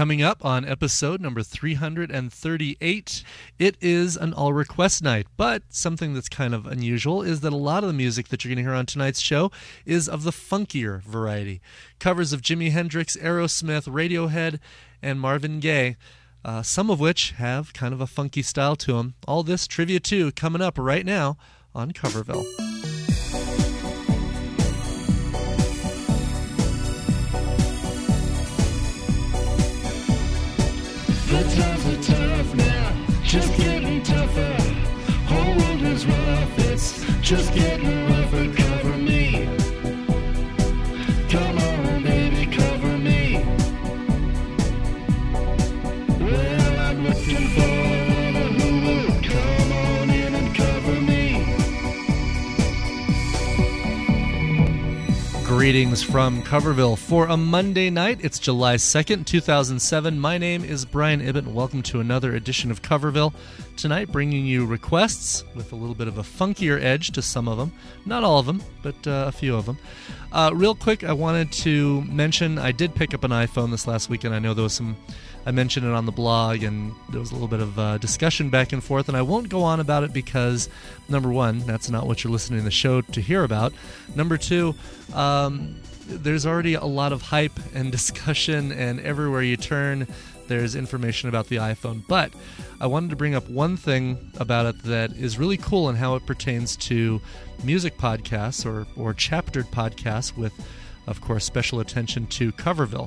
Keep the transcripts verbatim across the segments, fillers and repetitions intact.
Coming up on episode number three hundred thirty-eight, it is an all-request night, but something that's kind of unusual is that a lot of the music that you're going to hear on tonight's show is of the funkier variety. Covers of Jimi Hendrix, Aerosmith, Radiohead, and Marvin Gaye, uh, some of which have kind of a funky style to them. All this Trivia two coming up right now on Coverville. The times are tough now, just getting tougher. Whole world is rough, it's just getting rougher. Cover me, come on baby, cover me. Well, I'm looking for one who will come on in and cover me. Greetings from Coverville for a Monday night. It's July second, two thousand seven. My name is Brian Ibbott, and welcome to another edition of Coverville. Tonight, bringing you requests with a little bit of a funkier edge to some of them. Not all of them, but uh, a few of them. Uh, real quick, I wanted to mention I did pick up an iPhone this last weekend. I know there was some, I mentioned it on the blog, and there was a little bit of uh, discussion back and forth, and I won't go on about it because, number one, that's not what you're listening to the show to hear about. Number two, um, there's already a lot of hype and discussion, and everywhere you turn, there's information about the iPhone. But I wanted to bring up one thing about it that is really cool and how it pertains to music podcasts or, or chaptered podcasts with, of course, special attention to Coverville.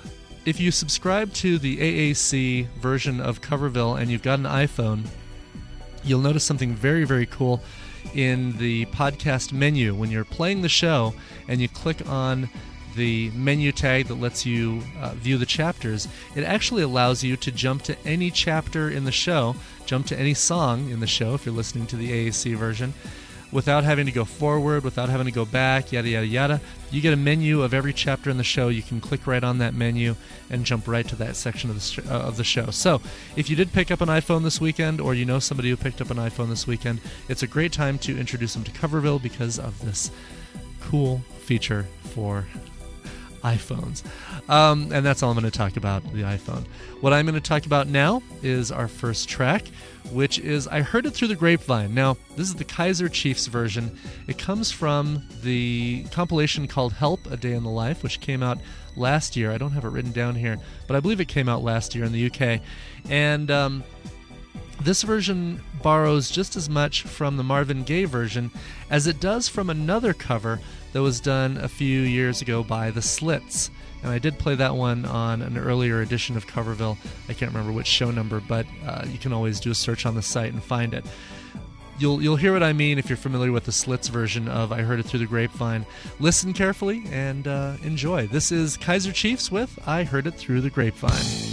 If you subscribe to the A A C version of Coverville and you've got an iPhone, you'll notice something very, very cool in the podcast menu. When you're playing the show and you click on the menu tag that lets you uh, view the chapters, it actually allows you to jump to any chapter in the show, jump to any song in the show if you're listening to the A A C version, without having to go forward, without having to go back, yada, yada, yada. You get a menu of every chapter in the show. You can click right on that menu and jump right to that section of the, sh- uh, of the show. So if you did pick up an iPhone this weekend, or you know somebody who picked up an iPhone this weekend, it's a great time to introduce them to Coverville because of this cool feature for iPhones. Um, and that's all I'm going to talk about, the iPhone. What I'm going to talk about now is our first track, which is I Heard It Through the Grapevine. Now, this is the Kaiser Chiefs version. It comes from the compilation called Help, A Day in the Life, which came out last year. I don't have it written down here, but I believe it came out last year in the U K. And um, this version borrows just as much from the Marvin Gaye version as it does from another cover that was done a few years ago by The Slits. And I did play that one on an earlier edition of Coverville. I can't remember which show number, but uh, you can always do a search on the site and find it. You'll you'll hear what I mean if you're familiar with the Slits version of I Heard It Through the Grapevine. Listen carefully and uh, enjoy. This is Kaiser Chiefs with I Heard It Through the Grapevine.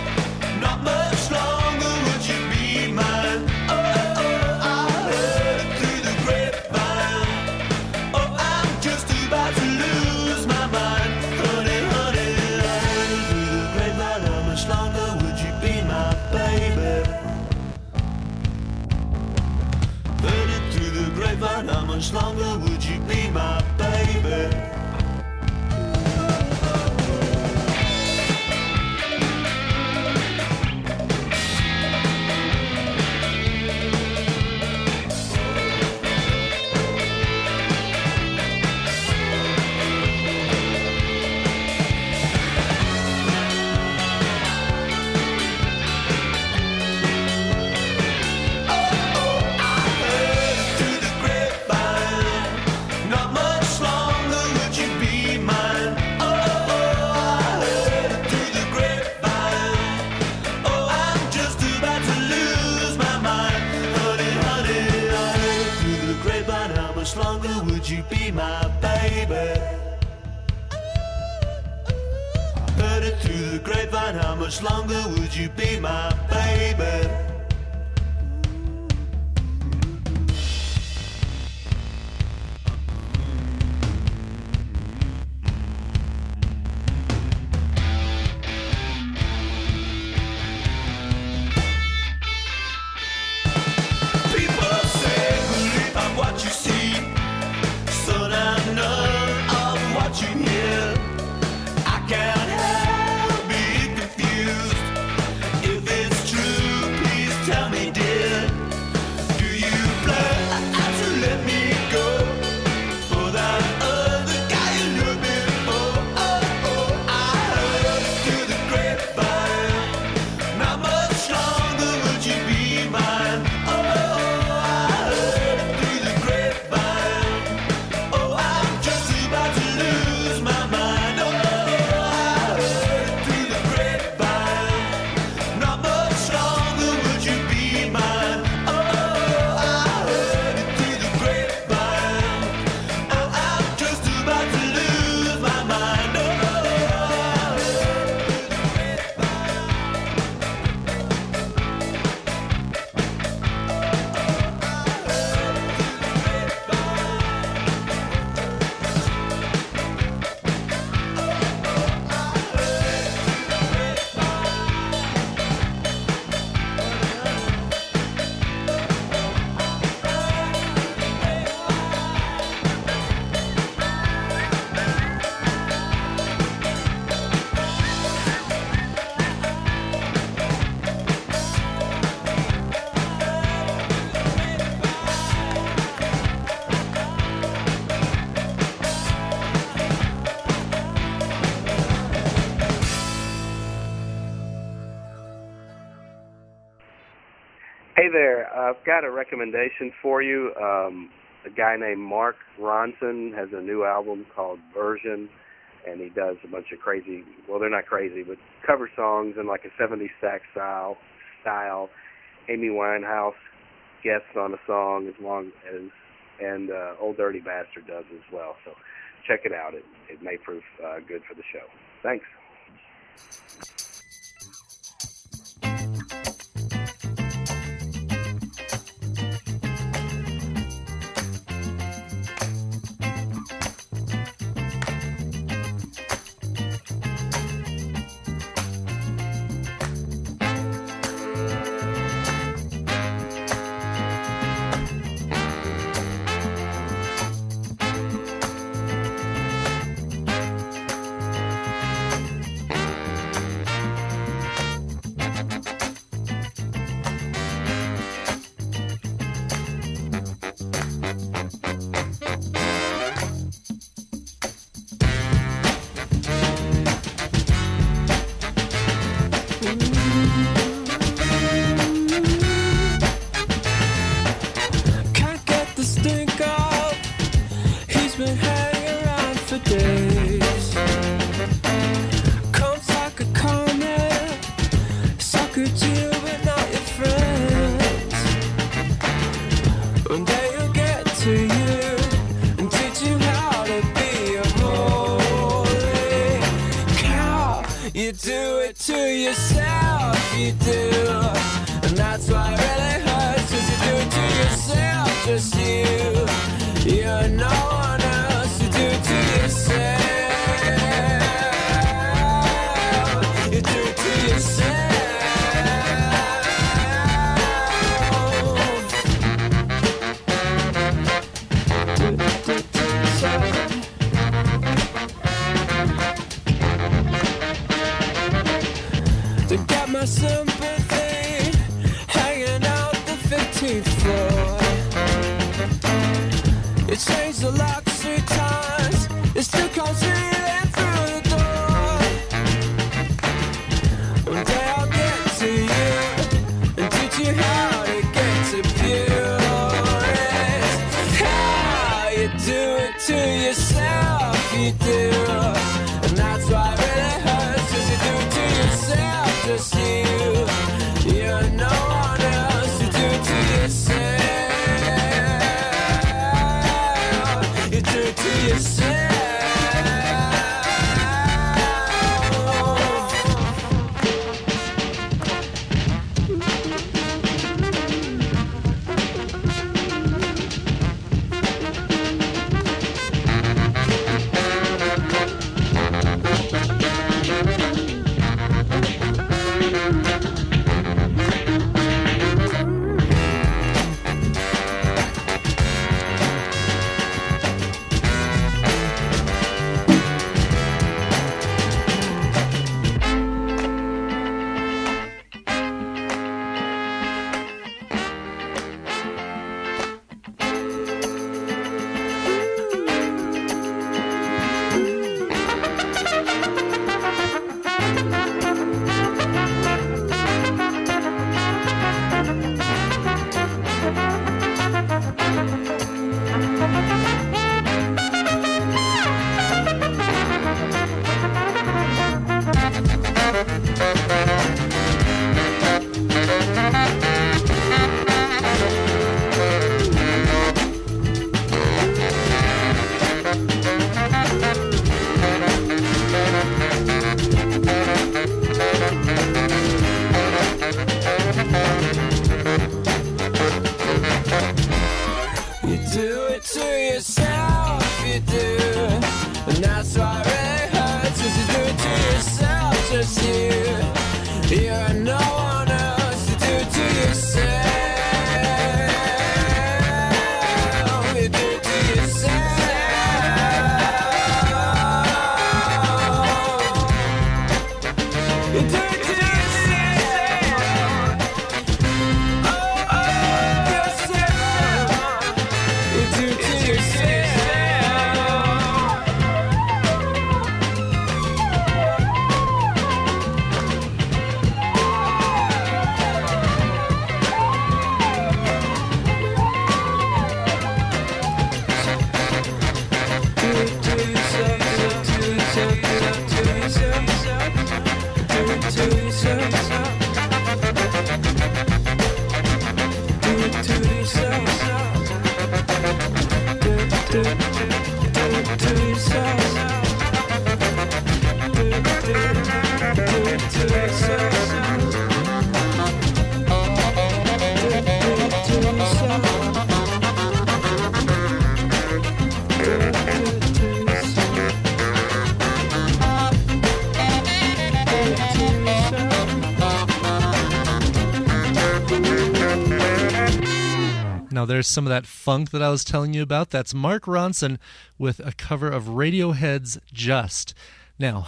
Not much longer would you be mine? Oh, oh, I heard grapevine, how much longer would you be my baby? How much longer would you be my baby? People say believe I'm what you see, so I'm none of what you hear. I can't help being confused. If it's true, please tell me, dear. Do you plan to let me go for that other guy you knew before? Oh, oh, I heard through the grapevine. Not much longer would you be mine? Oh, I heard through the grapevine. Oh, I'm just about to lose my mind. Oh, Hey there, I've got a recommendation for you. Um, a guy named Mark Ronson has a new album called Version, and he does a bunch of crazy, well, they're not crazy, but cover songs in like a seventies sax style. style. Amy Winehouse guests on a song as long as, and uh, Old Dirty Bastard does as well. So check it out. It, it may prove uh, good for the show. Thanks. It changed the lock three times. It still comes reeling through the door. One day I'll get to you and teach you how to get to purest. How you do it to yourself, you do. And that's why it really hurts, 'cause you do it to yourself, just you. You're no one else, you do it to yourself. You do it to yourself. You do it to yourself, you do. And that's why it really hurts, 'cause you do it to yourself, just you. You're no one else, you do it to yourself. You do it to yourself. You do it to yourself. Oh, oh, yourself. You do it to yourself. Now there's some of that funk that I was telling you about. That's Mark Ronson with a cover of Radiohead's Just. Now,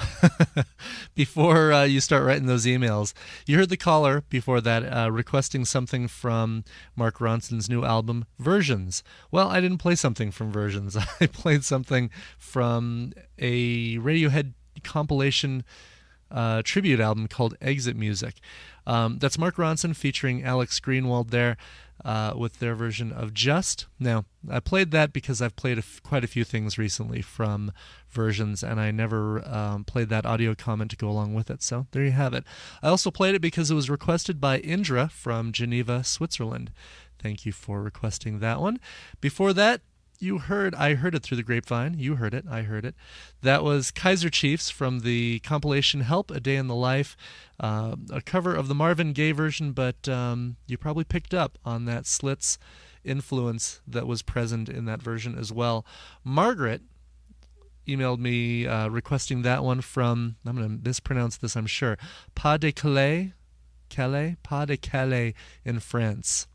before uh, you start writing those emails, you heard the caller before that uh, requesting something from Mark Ronson's new album, Versions. Well, I didn't play something from Versions. I played something from a Radiohead compilation uh, tribute album called Exit Music. Um, that's Mark Ronson featuring Alex Greenwald there. Uh, with their version of Just. Now, I played that because I've played a f- quite a few things recently from Versions, and I never um, played that audio comment to go along with it, so there you have it. I also played it because it was requested by Indra from Geneva, Switzerland. Thank you for requesting that one. Before that, you heard, I heard it through the grapevine. You heard it, I heard it. That was Kaiser Chiefs from the compilation Help, A Day in the Life, uh, a cover of the Marvin Gaye version, but um, you probably picked up on that Slits influence that was present in that version as well. Margaret emailed me uh, requesting that one from, I'm going to mispronounce this, I'm sure, Pas de Calais, Calais, Pas de Calais in France.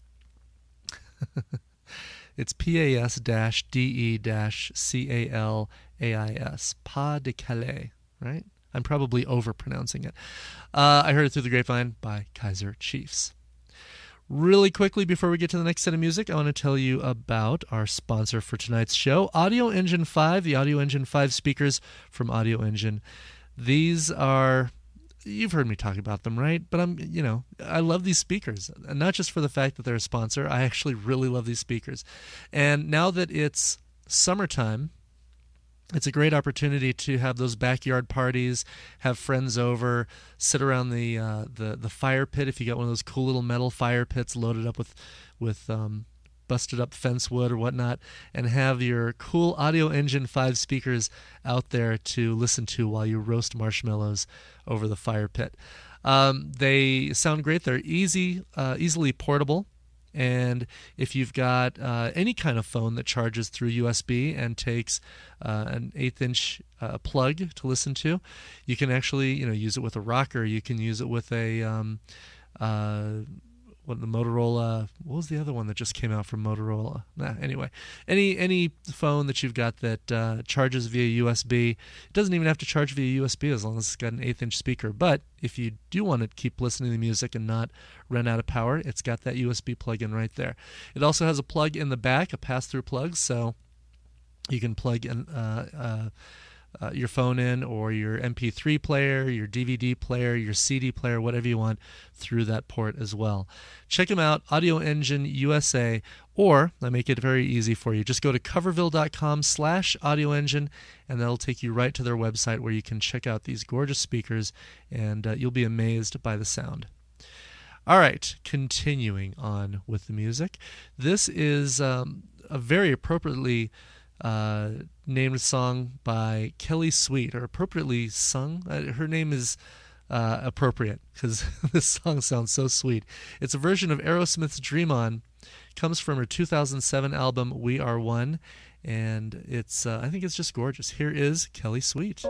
It's P A S D E C A L A I S. Pas de Calais, right? I'm probably overpronouncing it. Uh, I heard it through the grapevine by Kaiser Chiefs. Really quickly, before we get to the next set of music, I want to tell you about our sponsor for tonight's show, Audio Engine five, the Audio Engine five speakers from Audio Engine. These are, you've heard me talk about them, right? But I'm, you know, I love these speakers, and not just for the fact that they're a sponsor. I actually really love these speakers. And now that it's summertime, it's a great opportunity to have those backyard parties, have friends over, sit around the uh, the the fire pit. If you got one of those cool little metal fire pits loaded up with with um, busted up fence wood or whatnot, and have your cool Audio Engine five speakers out there to listen to while you roast marshmallows over the fire pit. Um, they sound great. They're easy, uh, easily portable. And if you've got uh, any kind of phone that charges through U S B and takes uh, an eighth-inch uh, plug to listen to, you can actually, you know, use it with a rocker. You can use it with a um, uh, what the Motorola. What was the other one that just came out from Motorola? Nah, anyway, any any phone that you've got that uh, charges via U S B, it doesn't even have to charge via U S B as long as it's got an eighth-inch speaker. But if you do want to keep listening to music and not run out of power, it's got that U S B plug-in right there. It also has a plug in the back, a pass-through plug, so you can plug in uh, uh, uh, your phone in, or your M P three player, your D V D player, your C D player, whatever you want, through that port as well. Check them out, Audio Engine U S A, or I make it very easy for you. Just go to coverville.com slash Audio Engine, and that'll take you right to their website where you can check out these gorgeous speakers, and uh, you'll be amazed by the sound. All right, continuing on with the music. This is um, a very appropriately uh, named song by Kelly Sweet, or appropriately sung. Uh, her name is uh, appropriate because this song sounds so sweet. It's a version of Aerosmith's Dream On. It comes from her two thousand seven album We Are One, and it's uh, I think it's just gorgeous. Here is Kelly Sweet.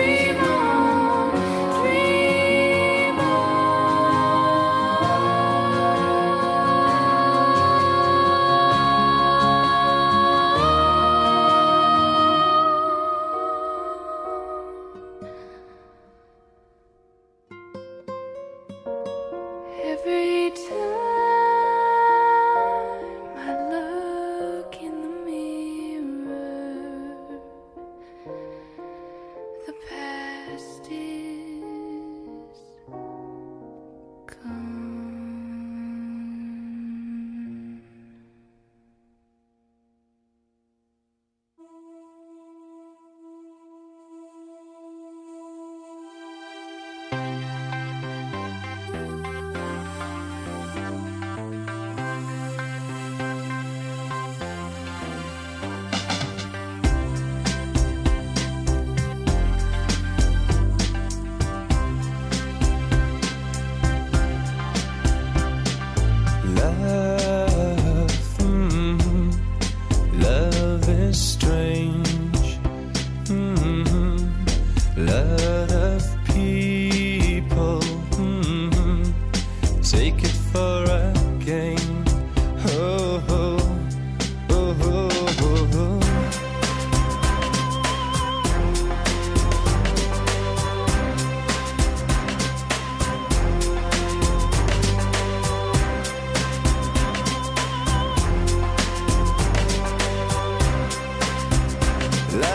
Dream on, dream on.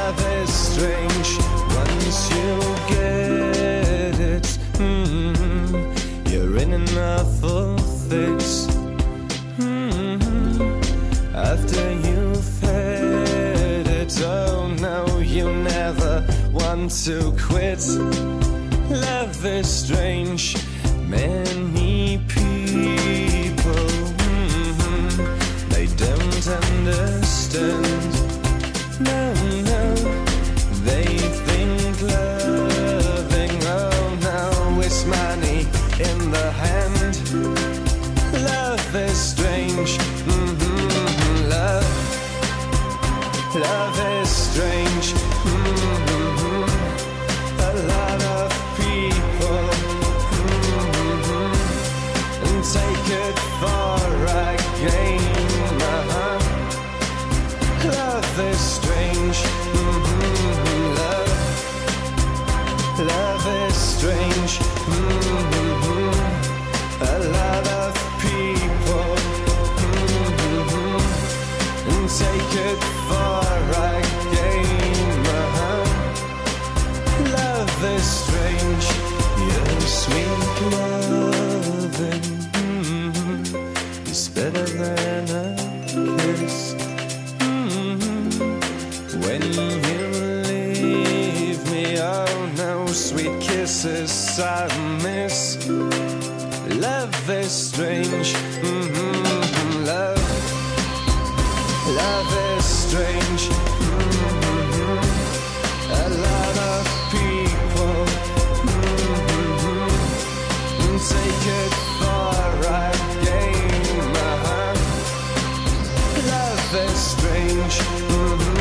Love is strange once you get it. Mm-hmm. You're in an awful fix. Mm-hmm. After you've had it, oh no, you never want to quit. Love is strange. Many people, mm-hmm, they don't understand. No, no, they think loving, oh no, it's money in the hand. Love is strange, mm-hmm, love, love is strange, mm-hmm, a lot of people, mm-hmm, and take it for a game, uh-huh. Love is strange, mm-hmm, love, love is strange, mm-hmm, a lot of people, mm-hmm, and take it for a game, uh-huh. Love is strange, your sweet loving, mm-hmm, is better than a kiss. When you leave me, oh no, sweet kisses I miss. Love is strange, mm-hmm, love, love is strange, mm-hmm, a lot of people, mm-hmm, take it for a game, uh-huh. Love is strange, mm-hmm.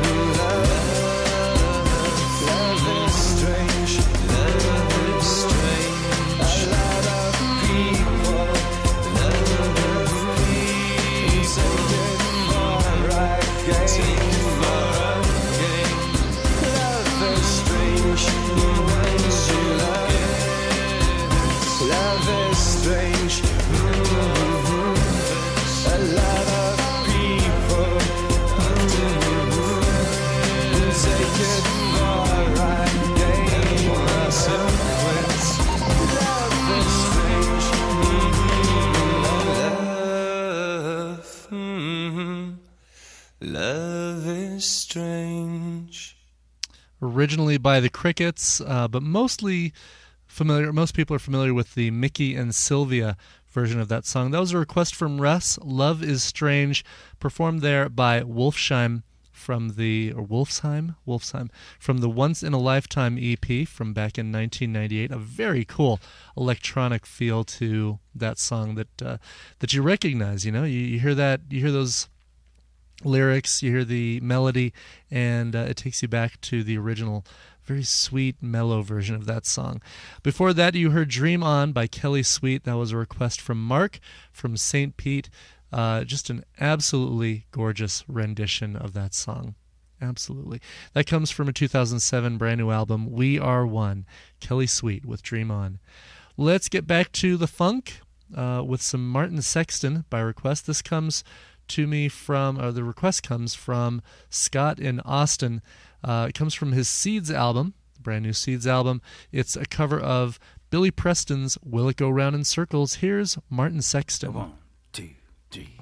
Love is strange. Originally by the Crickets, uh, but mostly familiar. Most people are familiar with the Mickey and Sylvia version of that song. That was a request from Russ. Love is Strange, performed there by Wolfsheim from the or Wolfsheim, Wolfsheim from the Once in a Lifetime E P from back in nineteen ninety-eight. A very cool electronic feel to that song that uh, that you recognize. You know, you, you hear that, you hear those lyrics, you hear the melody, and uh, it takes you back to the original, very sweet, mellow version of that song. Before that, you heard Dream On by Kelly Sweet. That was a request from Mark from Saint Pete. Uh, just an absolutely gorgeous rendition of that song. Absolutely. That comes from a two thousand seven brand new album, We Are One. Kelly Sweet with Dream On. Let's get back to the funk uh, with some Martin Sexton by request. This comes to me from, or the request comes from Scott in Austin. Uh, it comes from his Seeds album, brand new Seeds album. It's a cover of Billy Preston's Will It Go Round in Circles. Here's Martin Sexton. One, two, three.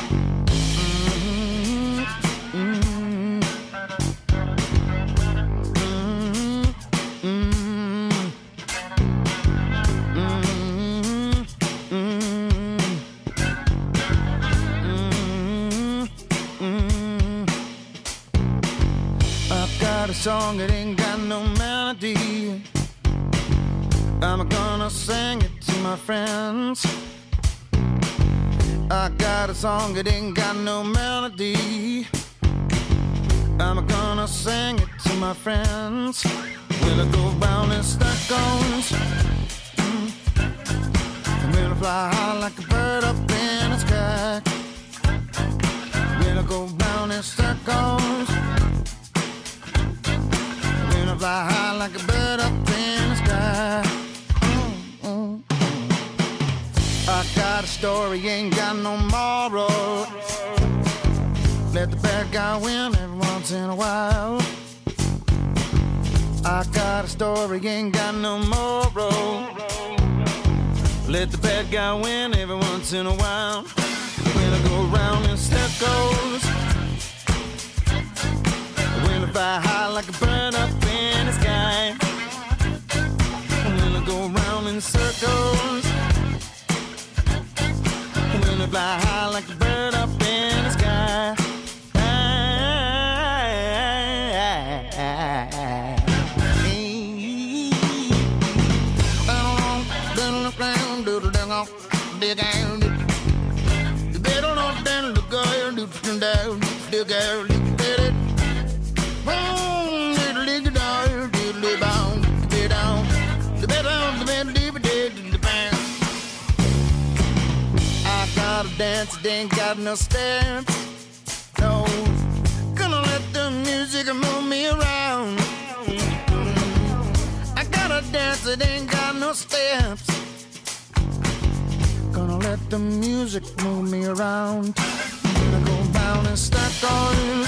A song that ain't got no melody, I'm gonna sing it to my friends. I got a song that ain't got no melody, I'm gonna sing it to my friends. Will it go round in circles? Mm. Will it fly high like a bird up in the sky? Will it go round in circles? Fly high like a bird up in the sky. Mm, mm, mm. I got a story, ain't got no moral. Let the bad guy win every once in a while. I got a story, ain't got no moral. Let the bad guy win every once in a while. When I go round in circles, when I fly high like a bird up in the sky. When I go round in circles, when I fly high like a bird up in the sky. I got a dance, it ain't got no steps. No, gonna let the music move me around. I got a dance, it ain't got no steps. Gonna let the music move me around. Gonna go round in circles.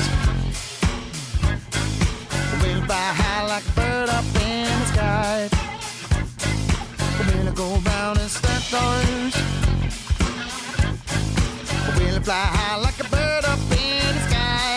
We'll fly high like a bird up in the sky. We'll go round in circles. We'll fly high like a bird up in the sky.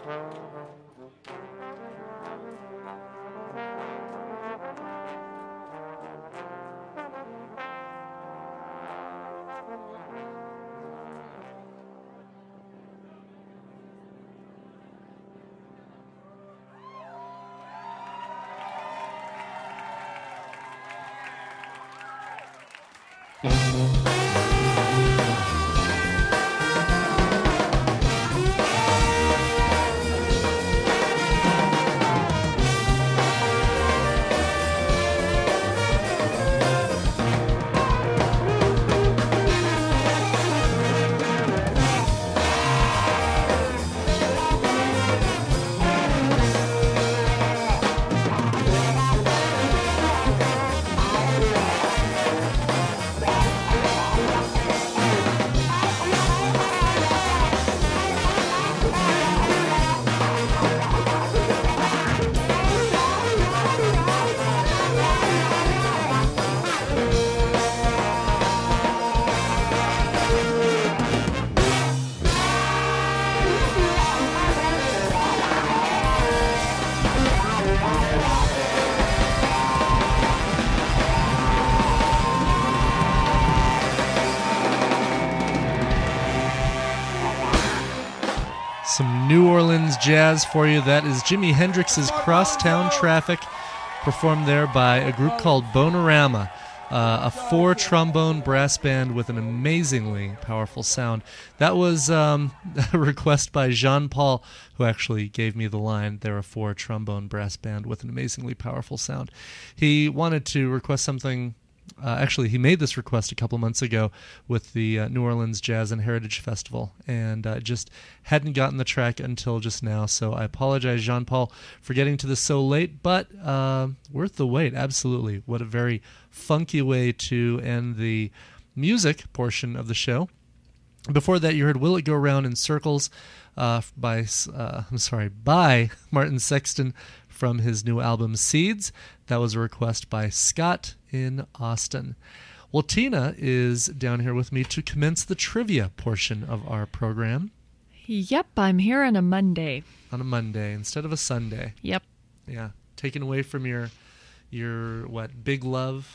Some New Orleans jazz for you. That is Jimi Hendrix's Crosstown Traffic, performed there by a group called Bonorama, uh, a four-trombone brass band with an amazingly powerful sound. That was um, a request by Jean-Paul, who actually gave me the line, they're a four-trombone brass band with an amazingly powerful sound. He wanted to request something. Uh, actually, he made this request a couple months ago with the uh, New Orleans Jazz and Heritage Festival, and uh, just hadn't gotten the track until just now. So I apologize, Jean-Paul, for getting to this so late, but uh, worth the wait, absolutely. What a very funky way to end the music portion of the show. Before that, you heard "Will It Go Round in Circles" uh, by uh, I'm sorry by Martin Sexton from his new album Seeds. That was a request by Scott in Austin. Well, Tina is down here with me to commence the trivia portion of our program. Yep, I'm here on a Monday. On a Monday instead of a Sunday. Yep. Yeah, taken away from your your what Big Love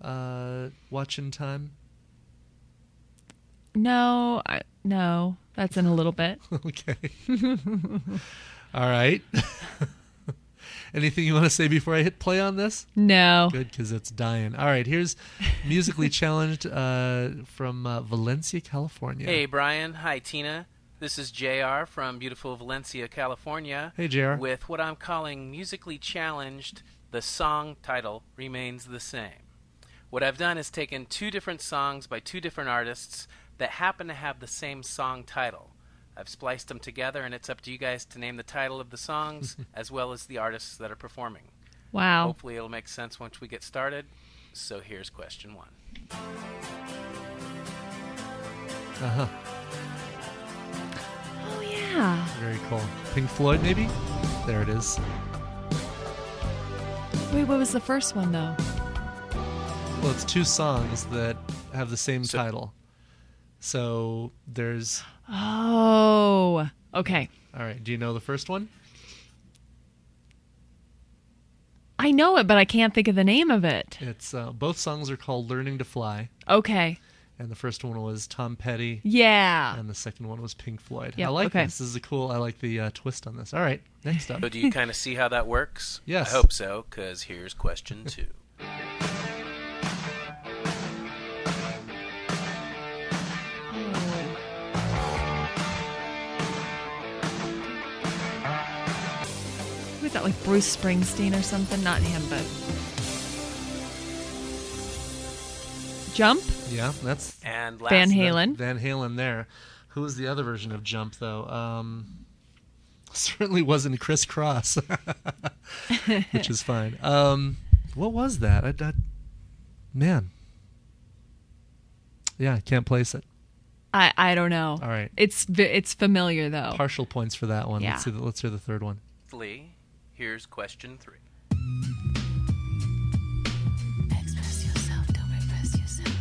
uh, watching time. No, I, no, that's in a little bit. Okay. All right. Anything you want to say before I hit play on this? No. Good, because it's dying. All right, here's Musically Challenged uh, from uh, Valencia, California. Hey, Brian. Hi, Tina. This is J R from beautiful Valencia, California. Hey, J R. With what I'm calling Musically Challenged, the song title remains the same. What I've done is taken two different songs by two different artists that happen to have the same song title. I've spliced them together, and it's up to you guys to name the title of the songs as well as the artists that are performing. Wow. Hopefully it'll make sense once we get started. So here's question one. Uh-huh. Oh, yeah. Very cool. Pink Floyd, maybe? There it is. Wait, what was the first one, though? Well, it's two songs that have the same So- title. So there's... Oh, okay. All right, do you know the first one? I know it, but I can't think of the name of it. It's uh, both songs are called Learning to Fly, Okay. and the first one was Tom Petty, Yeah. and the second one was Pink Floyd. Yep, I like okay. this. This is a cool, I like the uh, twist on this. All right, next up. So do you kind of see how that works? Yes. I hope so, because here's question two. Who is that, like Bruce Springsteen or something? Not him, but... Jump? Yeah, that's And last Van Halen. Van Halen there. Who was the other version of Jump, though? Um, certainly wasn't Criss Cross, which is fine. Um, what was that? I, I, man. Yeah, I can't place it. I, I don't know. All right. It's v- it's familiar, though. Partial points for that one. Yeah. Let's, see the, let's hear the third one. Lee, here's question three. Express yourself, don't repress yourself.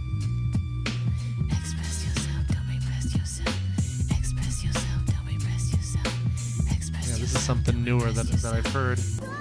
Express yourself, don't repress yourself. Express yourself, don't repress this is something newer that, that I've heard.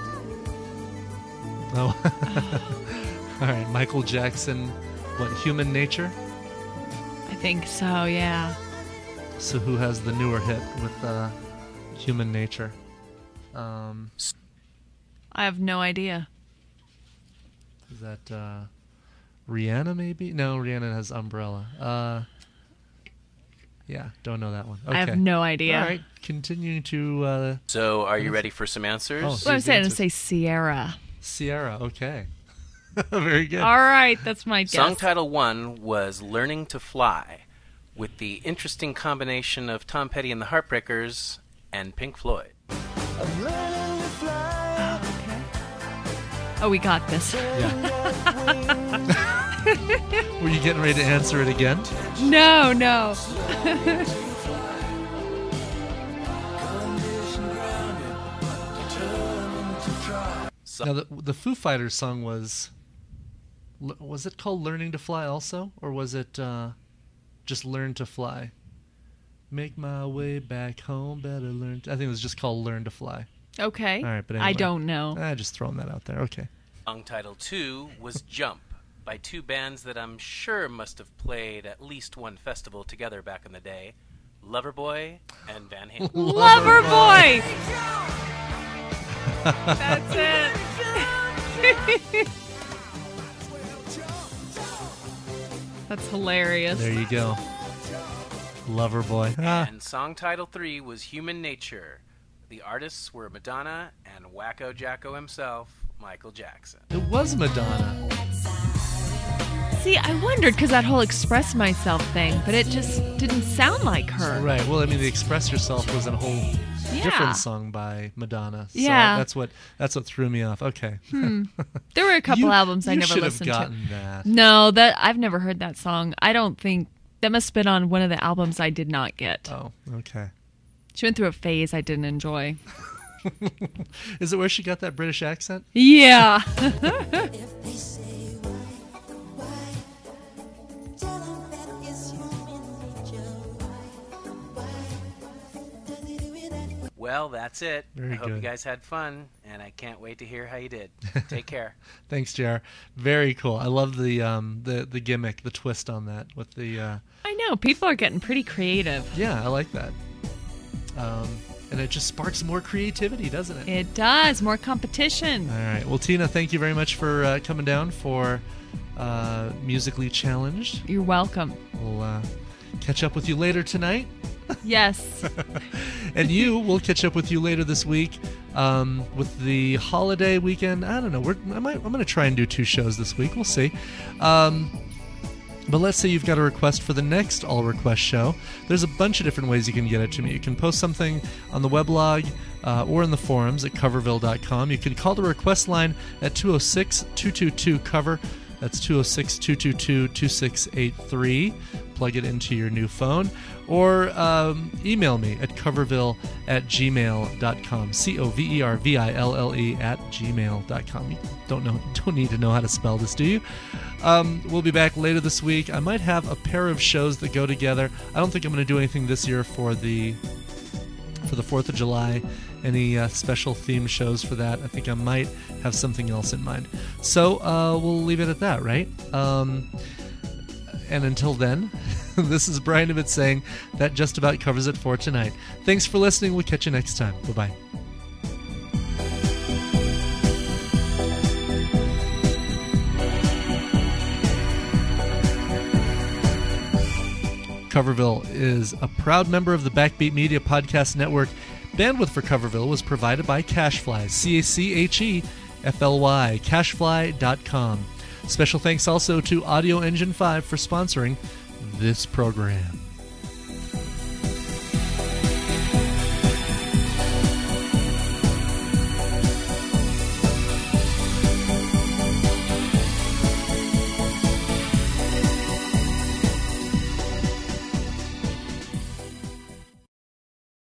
Oh. All right, Michael Jackson, what, Human Nature? I think so, yeah. So who has the newer hit with uh, Human Nature? Um, I have no idea. is that uh, Rihanna, maybe? No, Rihanna has Umbrella. Uh, yeah, don't know that one. Okay. I have no idea. All right, continuing to... Uh, So, are you ready for some answers? Oh, Well, I was saying to say Sierra. Sierra, okay. Very good. All right, that's my guess. Song title one was Learning to Fly, with the interesting combination of Tom Petty and the Heartbreakers and Pink Floyd. Oh, we got this. Were you getting ready to answer it again? No, no. So, Now, the, the Foo Fighters song was... Was it called Learning to Fly also? Or was it uh, just Learn to Fly? Make my way back home, better learn... To, I think it was just called Learn to Fly. Okay. All right, but I anyway. don't know. I just throwing that out there. Okay. song title two was Jump, by two bands that I'm sure must have played at least one festival together back in the day, Loverboy and Van Halen. Loverboy! That's it. That's hilarious. There you go. Loverboy. Ah. And song title three was Human Nature. The artists were Madonna and Wacko Jacko himself, Michael Jackson. It was Madonna. See, I wondered because that whole express myself thing, but it just didn't sound like her. Right. Well, I mean, the Express Yourself was a whole Yeah. different song by Madonna. So Yeah. that's what that's what threw me off. Okay. There were a couple You- albums I you never should have listened gotten to. that. No, that I've never heard that song. I don't think that must have been on one of the albums I did not get. Oh, okay. She went through a phase I didn't enjoy. Is it where she got that British accent? Yeah. Well, that's it. Very I hope you good. guys had fun, and I can't wait to hear how you did. Take care. Thanks, J R. Very cool. I love the um the the gimmick, the twist on that with the uh I know. People are getting pretty creative. yeah, I like that. Um and it just sparks more creativity, doesn't it? It does. More competition. All right. Well, Tina, thank you very much for uh, coming down for uh, Musically Challenged. You're welcome. We'll uh, catch up with you later tonight. Yes. And you, we'll catch up with you later this week um, with the holiday weekend. I don't know. We're, I might, I'm going to try and do two shows this week. We'll see. Um, but let's say you've got a request for the next All Request show. There's a bunch of different ways you can get it to me. You can post something on the weblog uh, or in the forums at coverville dot com. You can call the request line at two oh six, two two two, cover. That's two oh six, two two two, two six eight three. Plug it into your new phone. Or um, email me at coverville at gmail dot com. C O V E R V I L L E at gmail dot com. You don't know, don't need to know how to spell this, do you? Um, we'll be back later this week. I might have a pair of shows that go together. I don't think I'm going to do anything this year for the for the fourth of July. Any uh, special theme shows for that? I think I might have something else in mind. So uh, we'll leave it at that, right? Um, and until then, this is Brian Ibbett saying that just about covers it for tonight. Thanks for listening. We'll catch you next time. Bye-bye. Coverville is a proud member of the Backbeat Media Podcast Network. Bandwidth for Coverville was provided by Cachefly, C A C H E F L Y, cachefly dot com. Special thanks also to Audio Engine five for sponsoring this program.